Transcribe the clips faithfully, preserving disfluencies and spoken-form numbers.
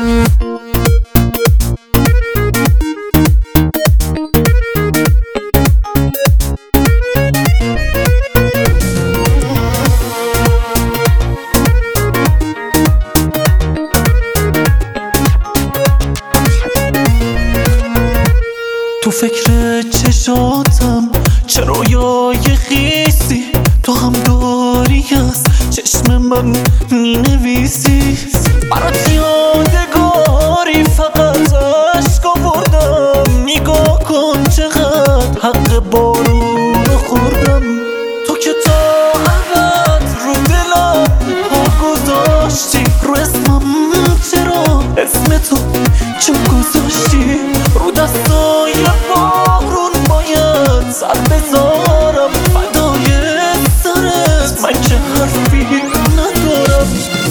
تو فکر چشاتم چه رویای خیسی تو هم داری از چشم من می نویسی. برات یادگاری فقط عشق آوردم، نگاه کن چقدر حق بارون خوردم. تو که تا ابد رو دلم پا گذاشتی، رو اسمم چرا اسم تو چون گذاشتی؟ رو دستای بارون باید سر بذارم، فدای سرت من که حرفی ندارم.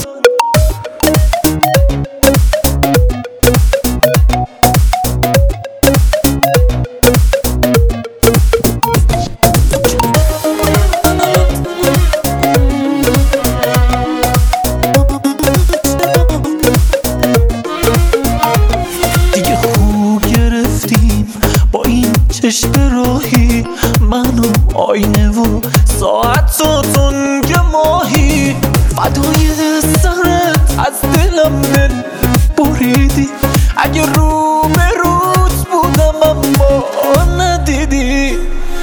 دیگه خو گرفتیم با این چشم راهی، منو آینه و ساعت و تنگ ماهی. فدای سرت از دلم دل بریدی، اگه رو به روت بودم اما ندیدی.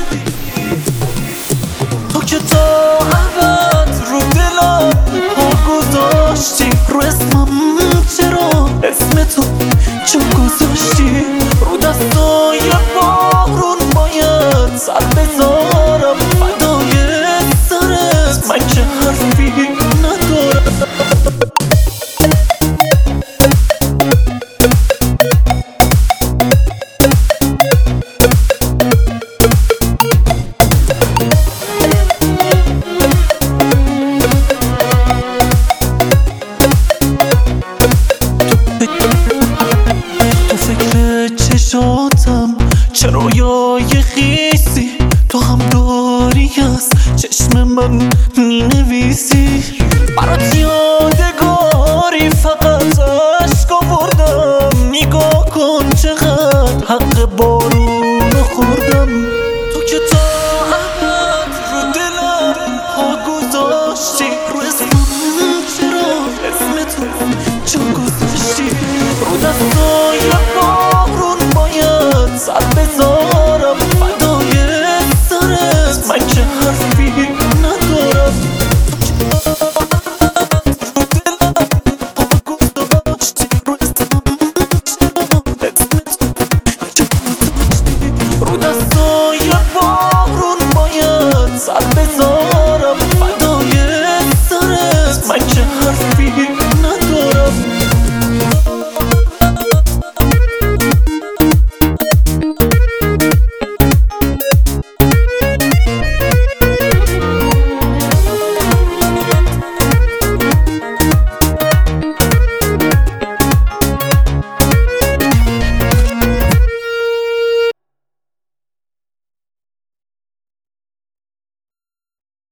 تو که تا ابد رو دلم پا گذاشتی، رو اسمم چرا اسم تو چون گذاشتی؟ رو دستای بارون باید سر بذارم، فدای سرت من که حرفی ندارم. تو فکر چشاتم چه رویای خیسی تو هم داری از چشم من می نویسی. برات یادگاری فقط عشق آوردم، نگاه کن چقدر حق بارون خوردم. تو که تا ابد رو دلم پا گذاشتی، رو اسمم چرا اسم تو چون گذاشتی؟ رو دستای